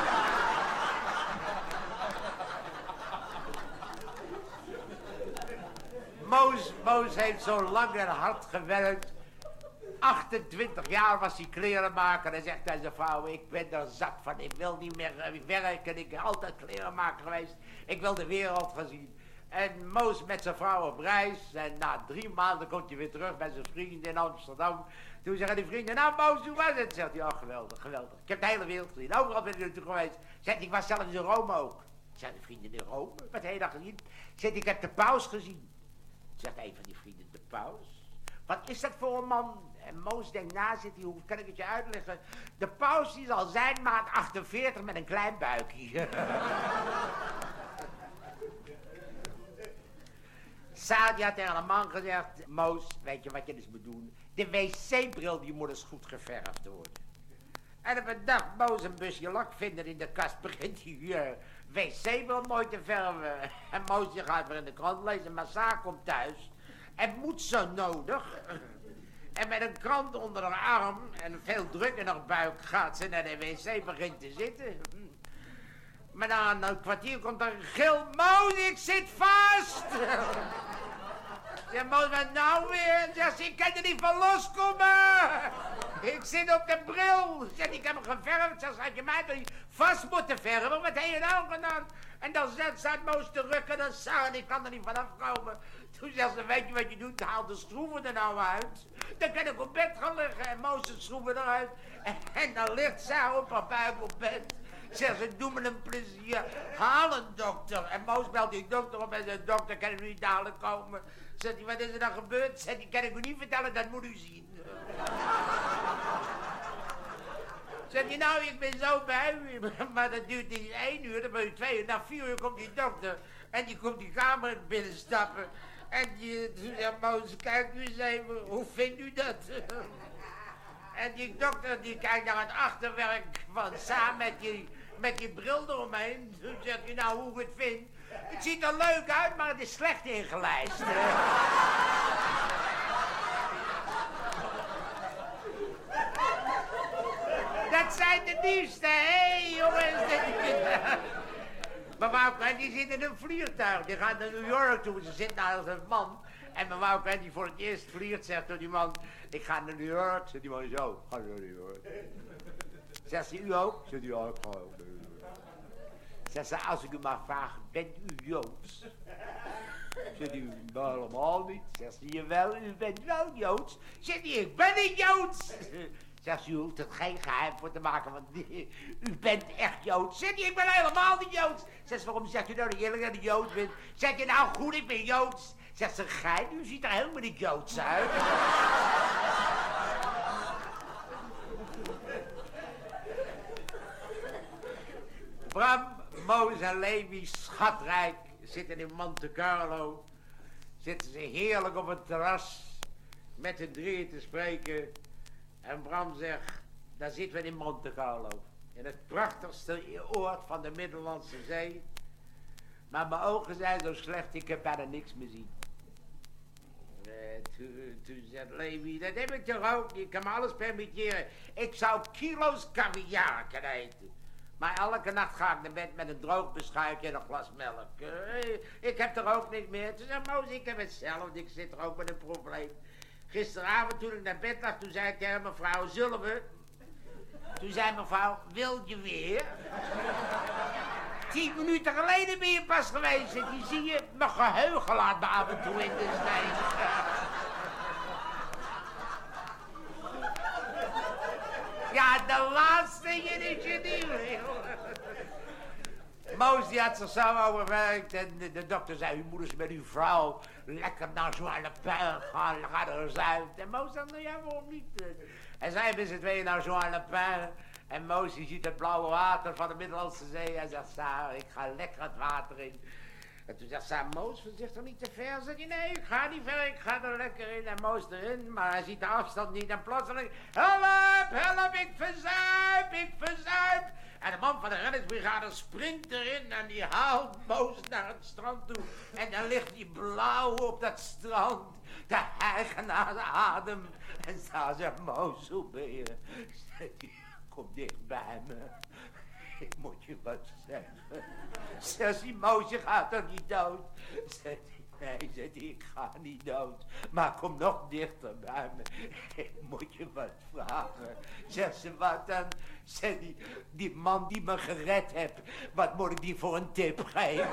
Moos, Moos heeft zo lang en hard gewerkt. achtentwintig jaar was hij klerenmaker en zegt hij zijn vrouw, ik ben er zat van, ik wil niet meer werken, ik ben altijd klerenmaker geweest, ik wil de wereld gaan zien. En Moos met zijn vrouw op reis en na drie maanden komt hij weer terug bij zijn vrienden in Amsterdam. Toen zeggen die vrienden, nou Moos, hoe was het? Zegt hij, oh geweldig, geweldig. Ik heb de hele wereld gezien, overal ben ik naartoe geweest. Zegt ik was zelfs in Rome ook. Zegt de vrienden, in Rome? Wat heb je daar gezien? Zegt ik heb de paus gezien. Zegt een van die vrienden, de paus? Wat is dat voor een man? En Moos denkt na, zit hij, hoe kan ik het je uitleggen? De paus die zal zijn maat achtenveertig met een klein buikje. Sadia had tegen een man gezegd, Moos, weet je wat je dus moet doen? De wc-bril die moet eens goed geverfd worden. En op een dag Moos een busje lak vinden in de kast, begint hij uh, wc wel mooi te verven. En Moosje gaat weer in de krant lezen, maar Saar komt thuis. En moet zo nodig. En met een krant onder haar arm en veel druk in haar buik gaat ze naar de wc, begint te zitten. Maar na een kwartier komt er een gil. Moos, ik zit vast! Ja, Moos, wat nou weer? Zegt ze, ik kan er niet van loskomen! Ik zit op de bril! Zegt, ik heb hem geverfd. Zegt, had je mij toch niet vast moeten verven? Wat heb je nou gedaan? En dan zet ze uit Moos te rukken en Saar, ik kan er niet vanaf komen. Toen zegt ze, weet je wat je doet? Haal de schroeven er nou uit. Dan kan ik op bed gaan liggen en Moos de schroeven eruit. En, en dan ligt Saar op haar buik op bed. Zegt ze, doe me een plezier, haal een dokter. En Moos belt die dokter op en zegt, dokter, kan u niet dadelijk komen? Zegt hij, wat is er dan gebeurd? Zegt hij, kan ik u niet vertellen, dat moet u zien. Zegt hij, nou, ik ben zo bij u. Maar dat duurt niet één uur, dan ben je twee uur. Na vier uur komt die dokter en die komt die kamer binnenstappen. En die zegt, Moos, kijk u eens even, hoe vindt u dat? En die dokter die kijkt naar het achterwerk van Saar met die, met die bril eromheen. Toen zegt hij, nou, hoe ik het vind. Het ziet er leuk uit, maar het is slecht ingelijst. Dat zijn de nieuwste, hé hey, jongens. Mevrouw Krent, die zit in een vliegtuig. Die gaat naar New York toe. Ze zit naast een man. En mevrouw Krent, die voor het eerst vliegt, zegt door die man... Ik ga naar New York. Zegt die man zo. Ga naar New York. Zegt ze, u ook? Zegt die, ja, ik ga ook naar New York. Zegt ze, als ik u mag vragen, bent u Joods? Zegt u, nou helemaal niet. Zegt ze, jawel, u bent wel Joods. Zegt hij, ik ben niet Joods. Zegt ze, u hoeft er geen geheim voor te maken, want u bent echt Joods. Zegt hij, ik ben helemaal niet Joods. Zegt ze, waarom zegt u nou dat eerlijk dat u Joods bent? Zegt je nou goed, ik ben Joods. Zegt ze, gein, u ziet er helemaal niet Joods uit. Bram, Moos en Levi, schatrijk, zitten in Monte Carlo. Zitten ze heerlijk op het terras met de drieën te spreken. En Bram zegt, daar zitten we in Monte Carlo. In het prachtigste oord van de Middellandse Zee. Maar mijn ogen zijn zo slecht, ik heb bijna niks meer zien. Uh, toen, toen zegt Levi, dat heb ik toch ook niet, ik kan me alles permitteren. Ik zou kilo's caviar kunnen eten. Maar elke nacht ga ik naar bed met een droog beschuitje en een glas melk. Uh, ik heb er ook niks meer. Toen zei Moos, ik heb hetzelfde, ik zit er ook met een probleem. Gisteravond toen ik naar bed lag, toen zei ik tegen mevrouw, zullen we? Toen zei mevrouw, wil je weer? Tien minuten geleden ben je pas geweest. Die zie je, mijn geheugen laat me af en toe in de steek. Ja, de laatste initiatief. Moos die had zich zo overwerkt en de, de dokter zei, u moet eens met uw vrouw lekker naar Juan-le-Pin gaan, ga er eens uit. En Moos zei, nou ja, waarom niet? En zij hebben z'n tweeën naar Juan-le-Pin en Moos die ziet het blauwe water van de Middellandse Zee en zegt, Saar, ik ga lekker het water in. En toen zegt Saar, Moos, zeg toch niet te ver? Zegt hij, nee, ik ga niet ver, ik ga er lekker in. En Moos erin, maar hij ziet de afstand niet. En plotseling, help, help, ik verzuip, ik verzuip. En de man van de reddingsbrigade springt erin en die haalt Moos naar het strand toe. En dan ligt hij blauw op dat strand, te hijgen naar de adem. En Saar zegt, Moos, hoe ben je? Zegt hij, kom dicht bij me. Ik moet je wat zeggen. Zegt hij, Moos, je gaat toch niet dood? Zegt hij, nee, zegt hij, ik ga niet dood. Maar kom nog dichter bij me. Ik moet je wat vragen. Zegt ze, wat dan? Zegt hij, die man die me gered heeft, wat moet ik die voor een tip geven?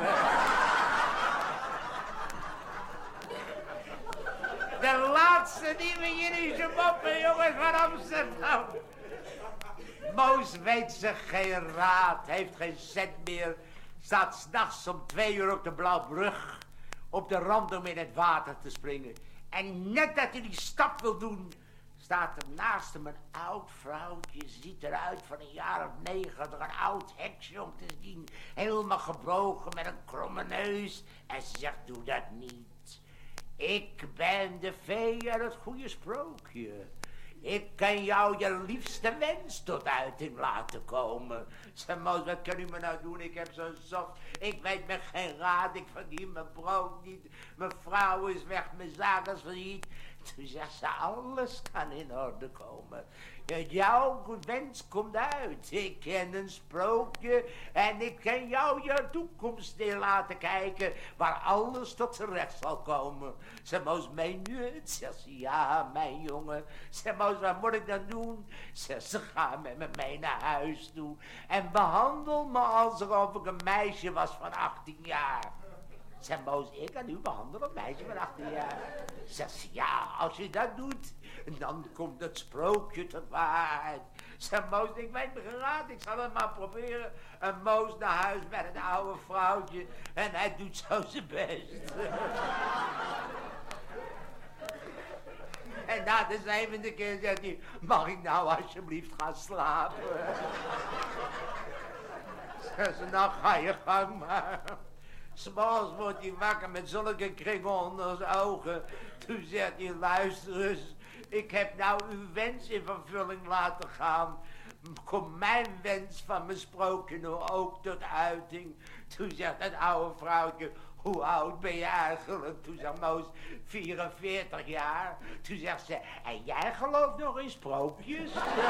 De laatste die we hier in zijn moppen, jongens, van Amsterdam. Moos weet zich geen raad, heeft geen cent meer. Staat 's nachts om twee uur op de Blauwbrug op de rand om in het water te springen. En net dat hij die stap wil doen, staat er naast hem een oud vrouwtje. Ziet eruit van een jaar of negentig, een oud heksje om te zien. Helemaal gebroken met een kromme neus. En ze zegt, doe dat niet. Ik ben de fee uit het goede sprookje. Ik kan jou je liefste wens tot uiting laten komen. Zeg, Moos, wat kan u me nou doen? Ik heb zo'n soft. Ik weet me geen raad. Ik verdien mijn brood niet. Mijn vrouw is weg. Mijn zaak is failliet. Toen zegt ze, alles kan in orde komen. Jouw wens komt uit. Ik ken een sprookje en ik kan jou je toekomst in laten kijken, waar alles tot z'n recht zal komen. Ze moest meen u het? Zegt ze, ja, mijn jongen. Ze moest, wat moet ik dan doen? Zegt ze, ga met me mee naar huis toe en behandel me alsof ik een meisje was van achttien jaar. Zeg, Moos, ik kan u behandelen, een meisje van achttien jaar. Zegt ze, ja, als je dat doet, dan komt het sprookje tot waarheid. Zeg, Moos, ik weet me geraad, ik zal het maar proberen. En Moos naar huis met een oude vrouwtje en hij doet zo zijn best. En na de zevende keer zegt hij, mag ik nou alsjeblieft gaan slapen? Zegt ze, nou ga je gang maar. 'S'morgens wordt hij wakker met zulke kringen onder zijn ogen. Toen zegt hij, luister eens, ik heb nou uw wens in vervulling laten gaan. Komt mijn wens van mijn sprookje nu ook tot uiting? Toen zegt het oude vrouwtje, hoe oud ben je eigenlijk? Toen zegt Moos, vierenveertig jaar. Toen zegt ze, en jij gelooft nog in sprookjes?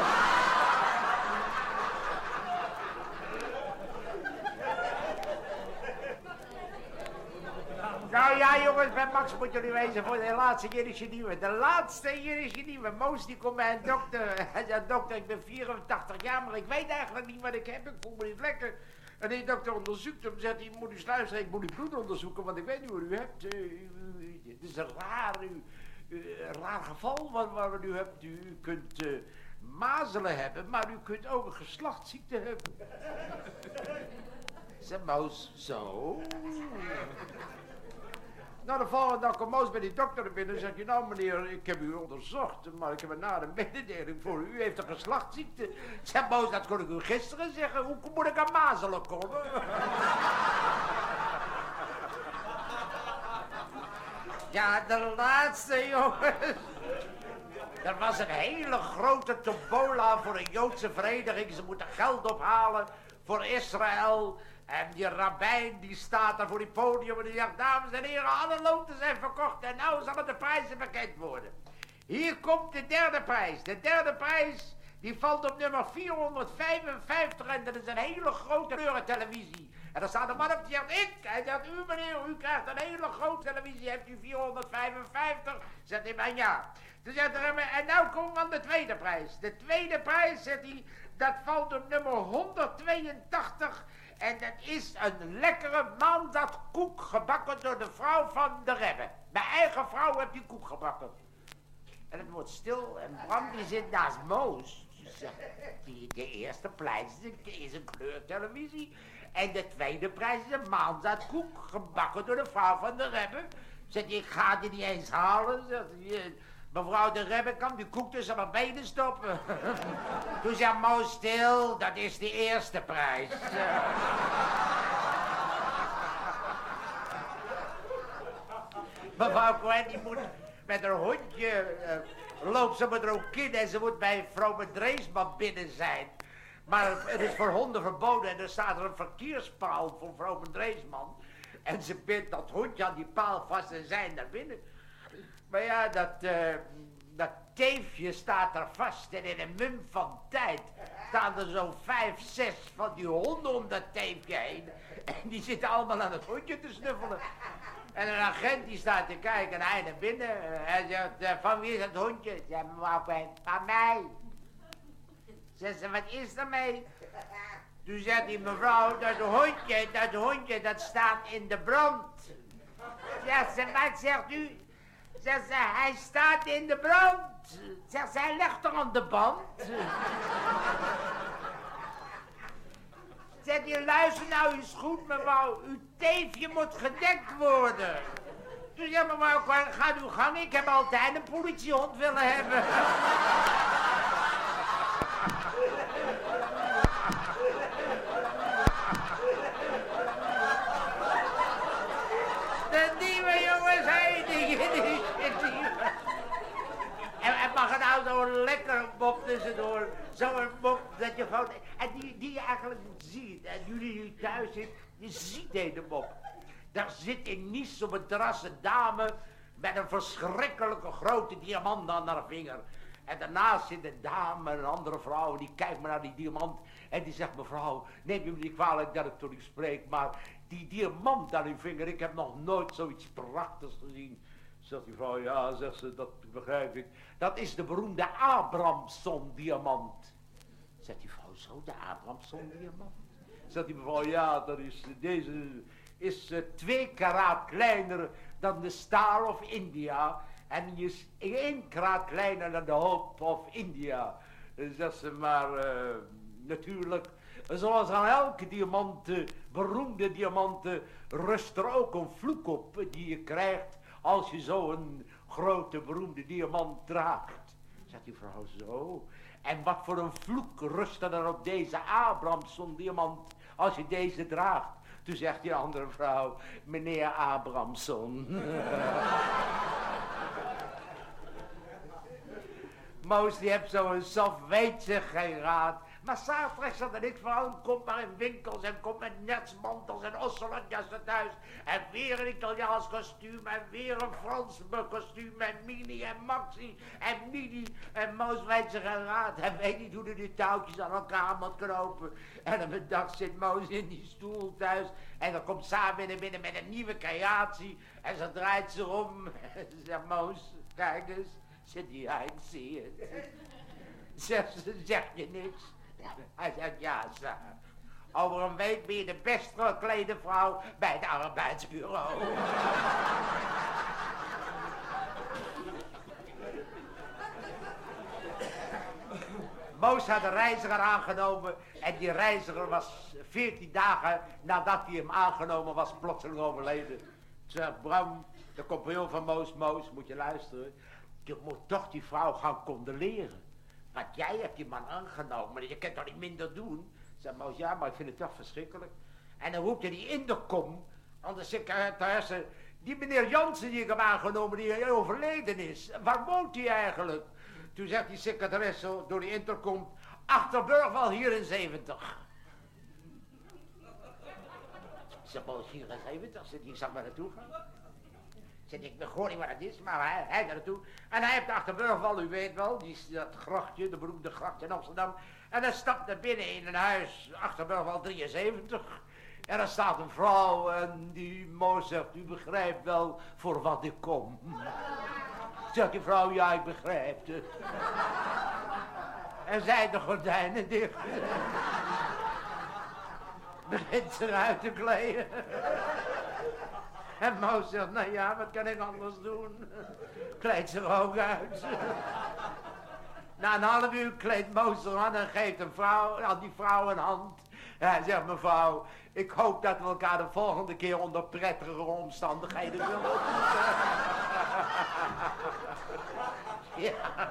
Nou ja, jongens, bij Max moet jullie wezen voor de laatste initiatieven. De laatste initiatieven. Moos die komt bij een dokter. Hij zegt, dokter, ik ben vierentachtig jaar, maar ik weet eigenlijk niet wat ik heb. Ik voel me niet lekker. En die dokter onderzoekt hem, zegt hij, moet u luisteren, ik moet uw bloed onderzoeken, want ik weet niet wat u hebt. Uh, u, u, het is een raar, u, uh, raar geval wat, wat u hebt. U, u kunt uh, mazelen hebben, maar u kunt ook een geslachtsziekte hebben. Zegt Moos, zo... Nou, de volgende dag komt Moos bij die dokter binnen en zegt je, nou meneer, ik heb u onderzocht, maar ik heb een nare mededeling voor u. U heeft een geslachtsziekte. Zeg Moos, dat kon ik u gisteren zeggen. Hoe moet ik aan mazelen komen? Ja, de laatste, jongens. Er was een hele grote tombola voor een Joodse vereniging. Ze moeten geld ophalen voor Israël. En die rabbijn die staat daar voor die podium en die zegt, dames en heren, alle loten zijn verkocht en nou zullen de prijzen bekend worden. Hier komt de derde prijs. De derde prijs die valt op nummer vierhonderdvijfenvijftig en dat is een hele grote kleurentelevisie. En daar staat een man op die zegt, ik. Hij zegt, u meneer, u krijgt een hele grote televisie, heeft u vierhonderdvijfenvijftig? Zegt hij, maar ja. Toen zegt hij, en nou komt dan de tweede prijs. De tweede prijs, zegt hij, dat valt op nummer honderdtweeëntachtig. En dat is een lekkere maandagkoek gebakken door de vrouw van de Rebbe. Mijn eigen vrouw heeft die koek gebakken. En het wordt stil en Bram die zit naast Moos. Die, de eerste prijs is een kleurtelevisie. En de tweede prijs is een maandagkoek gebakken door de vrouw van de Rebbe. Zegt hij, ik ga die niet eens halen. Zegt hij, mevrouw de Rebbe kan die koek tussen mijn benen stoppen. Toen zei Moos stil, dat is de eerste prijs. Mevrouw Cohen die moet met haar hondje, uh, loopt ze met haar ook kind en ze moet bij vrouw Dreesman binnen zijn. Maar het is voor honden verboden en er staat er een verkeerspaal voor vrouw Dreesman. En ze bindt dat hondje aan die paal vast en zijn naar binnen. Maar ja, dat, uh, dat teefje staat er vast en in een mum van tijd staan er zo'n vijf, zes van die honden om dat teefje heen. En die zitten allemaal aan het hondje te snuffelen. En een agent die staat te kijken en hij naar binnen. Hij zegt, uh, van wie is het hondje? Ja, mevrouw Pijn, van mij. Zegt ze, wat is er mee? Toen zegt die mevrouw, dat hondje, dat hondje, dat staat in de brand. Zegt ze, wat zegt u? Zegt ze, hij staat in de brand. Zegt ze, hij legt er aan de band. Zegt hij, luister nou eens goed, mevrouw. Uw teefje moet gedekt worden. Toen zei mevrouw, ga uw gang. Ik heb altijd een politiehond willen hebben. De nieuwe jongens, hé, die, die, die, die. En, en mag het nou zo'n lekker is het hoor. Zo'n mop dat je gewoon... En die, die je eigenlijk ziet. En jullie hier thuis zit, je ziet deze mop. Daar zit in Nice op een terras een dame met een verschrikkelijke grote diamant aan haar vinger. En daarnaast zit een dame, een andere vrouw, die kijkt maar naar die diamant. En die zegt, mevrouw, neem je me niet kwalijk dat ik tot u spreek, maar die diamant aan uw vinger, ik heb nog nooit zoiets prachtigs gezien. Zegt die vrouw, ja, zegt ze, dat begrijp ik. Dat is de beroemde Abramson-diamant. Zegt die vrouw, zo, de Abramson-diamant? Zegt die mevrouw, ja, dat is, deze is uh, twee karaat kleiner dan de Star of India. En die is één karaat kleiner dan de Hope of India. Zegt ze, maar uh, natuurlijk, zoals aan elke diamant, uh, beroemde diamanten, rust er ook een vloek op die je krijgt als je zo'n grote beroemde diamant draagt. Zegt die vrouw, zo. En wat voor een vloek rust er op deze Abramson diamant als je deze draagt? Toen zegt die andere vrouw, meneer Abramson. Moos die heeft zo'n soft, weet ze geen raad. Maar s'avonds zat er niks van, komt maar in winkels en komt met netsmantels en osselotjassen thuis. En weer een Italiaans kostuum en weer een Frans kostuum en mini en maxi en mini. En Moos weet ze geen raad. Hij weet niet hoe hij die touwtjes aan elkaar moet knopen. En op een dag zit Moos in die stoel thuis en dan komt Saar binnen binnen met een nieuwe creatie. En ze draait zich om en ze zegt, Moos, kijk eens. Zegt hij, ja, ik zie het. Zegt ze, zeg je niks? Hij zegt, ja, Saar. Over een week ben je de best geklede vrouw bij het arbeidsbureau. Moos had een reiziger aangenomen en die reiziger was veertien dagen nadat hij hem aangenomen was plotseling overleden. Zegt Bram, de compagnon van Moos, Moos, moet je luisteren. Je moet toch die vrouw gaan condoleren. Want jij hebt die man aangenomen, je kunt toch niet minder doen? Zegt Moos, ja, maar ik vind het toch verschrikkelijk. En dan roept hij die intercom aan de secretaresse. Die meneer Jansen die ik heb aangenomen, die overleden is. Waar woont hij eigenlijk? Toen zegt die secretaresse door die intercom, achter Burgwal hier in zeventig. Zegt Moos, hier in zeventig? Zegt hij, zal maar naartoe gaan? Zegt ik weet gewoon niet wat het is, maar hij, hij daar naartoe. En hij heeft achter Burgwal, u weet wel, die, dat grachtje, de beroemde gracht in Amsterdam. En hij stapt naar binnen in een huis, achter Burgwal drieënzeventig. En er staat een vrouw en die Moos zegt, u begrijpt wel voor wat ik kom. Zegt die vrouw, ja, ik begrijp het. En zij de gordijnen dicht. Begint ze eruit te kleden. En Moos zegt, nou ja, wat kan ik anders doen? Kleedt ze er ook uit. Na een half uur kleedt Moos er aan en geeft een vrouw, aan die vrouw een hand. En hij zegt, mevrouw, ik hoop dat we elkaar de volgende keer onder prettigere omstandigheden zullen ontmoeten. Ja.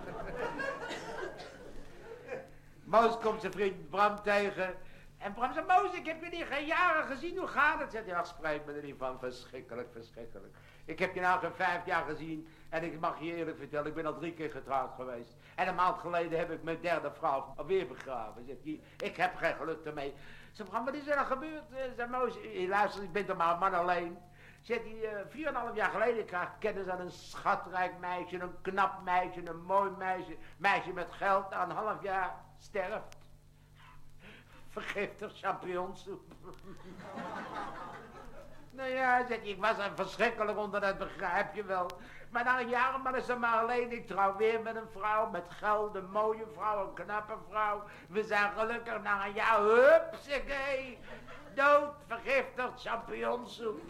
Moos komt zijn vriend Bram tegen. En Bram zegt, Moos, ik heb je niet geen jaren gezien, hoe gaat het? Zegt hij, ach, spreek me er niet van, verschrikkelijk, verschrikkelijk. Ik heb je nou geen vijf jaar gezien en ik mag je eerlijk vertellen, ik ben al drie keer getrouwd geweest. En een maand geleden heb ik mijn derde vrouw alweer begraven. Zegt hij, ik heb geen geluk ermee. Zegt Bram, wat is er dan gebeurd? Zegt Moos, luister, ik ben toch maar een man alleen. Zegt hij, uh, vier en een half jaar geleden kreeg ik kennis aan een schatrijk meisje, een knap meisje, een mooi meisje. Meisje met geld, na een half jaar sterft. Vergiftig champignonsoep. Nou ja, zegt hij, ik was een verschrikkelijk onder, dat begrijp je wel. Maar na een jaar, maar is er maar alleen. Ik trouw weer met een vrouw met geld, een mooie vrouw, een knappe vrouw. We zijn gelukkig na een jaar, hupsakee. Dood, vergiftigd, champignonsoep.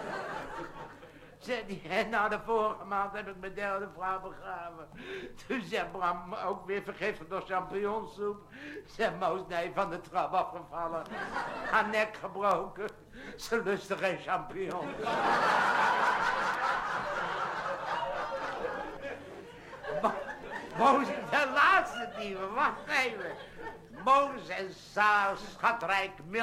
Zegt hij, en na de vorige maand heb ik mijn derde vrouw begraven. Toen zegt Bram, ook weer vergiftigd door champignonsoep. Zegt Moos, nee, van de trap afgevallen. Haar nek gebroken. Ze lustte geen champignons. Moos, de laatste dieven, wacht even. Moos en Saar, schatrijk,